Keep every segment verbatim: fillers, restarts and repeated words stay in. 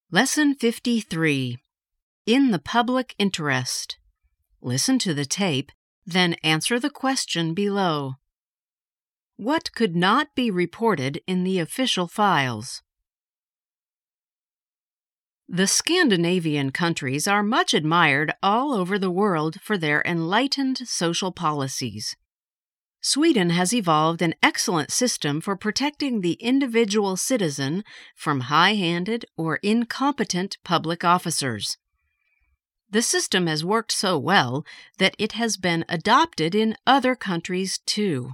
Lesson fifty-three. In the Public Interest. Listen to the tape, then answer the question below. What could not be reported in the official files? The Scandinavian countries are much admired all over the world for their enlightened social policies. Sweden has evolved an excellent system for protecting the individual citizen from high-handed or incompetent public officers. The system has worked so well that it has been adopted in other countries too.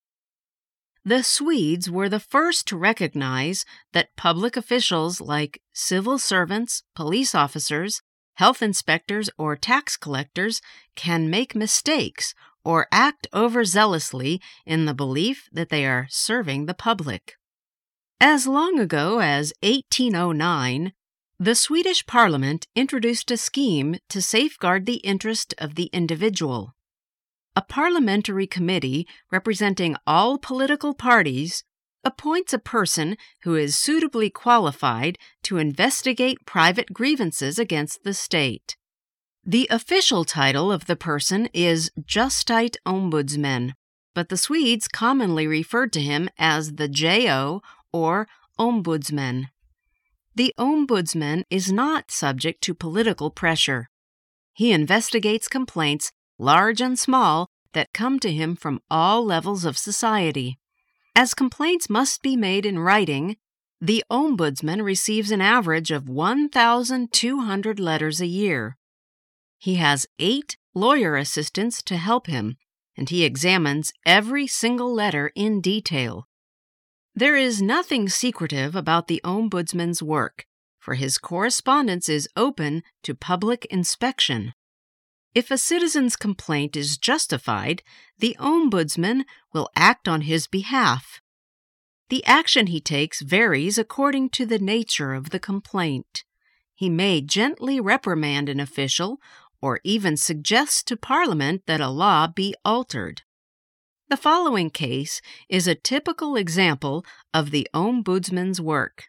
The Swedes were the first to recognize that public officials like civil servants, police officers, health inspectors, or tax collectors can make mistakes or act overzealously in the belief that they are serving the public. As long ago as eighteen oh nine, the Swedish Parliament introduced a scheme to safeguard the interest of the individual. A parliamentary committee representing all political parties appoints a person who is suitably qualified to investigate private grievances against the state. The official title of the person is Justitieombudsman, but the Swedes commonly referred to him as the J O or Ombudsman. The Ombudsman is not subject to political pressure. He investigates complaints, large and small, that come to him from all levels of society. As complaints must be made in writing, the Ombudsman receives an average of one thousand two hundred letters a year. He has eight lawyer assistants to help him, and he examines every single letter in detail. There is nothing secretive about the Ombudsman's work, for his correspondence is open to public inspection. If a citizen's complaint is justified, the Ombudsman will act on his behalf. The action he takes varies according to the nature of the complaint. He may gently reprimand an official or even suggest to Parliament that a law be altered. The following case is a typical example of the Ombudsman's work.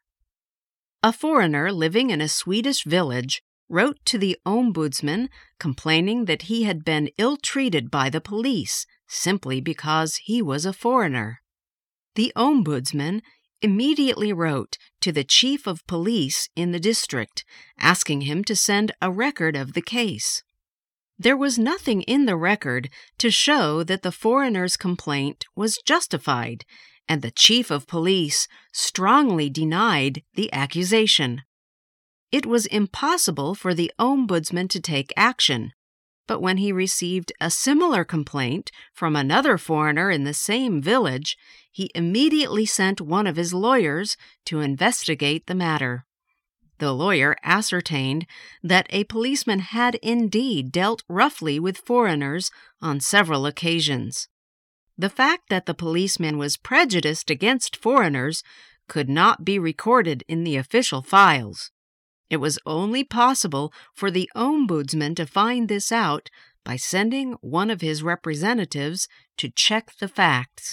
A foreigner living in a Swedish village wrote to the Ombudsman complaining that he had been ill-treated by the police simply because he was a foreigner. The Ombudsman immediately wrote to the chief of police in the district, asking him to send a record of the case. There was nothing in the record to show that the foreigner's complaint was justified, and the chief of police strongly denied the accusation. It was impossible for the Ombudsman to take action, but when he received a similar complaint from another foreigner in the same village, he immediately sent one of his lawyers to investigate the matter. The lawyer ascertained that a policeman had indeed dealt roughly with foreigners on several occasions. The fact that the policeman was prejudiced against foreigners could not be recorded in the official files. It was only possible for the Ombudsman to find this out by sending one of his representatives to check the facts.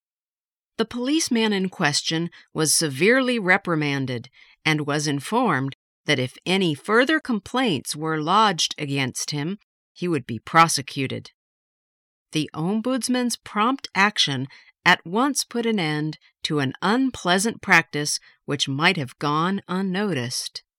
The policeman in question was severely reprimanded and was informed that if any further complaints were lodged against him, he would be prosecuted. The Ombudsman's prompt action at once put an end to an unpleasant practice which might have gone unnoticed.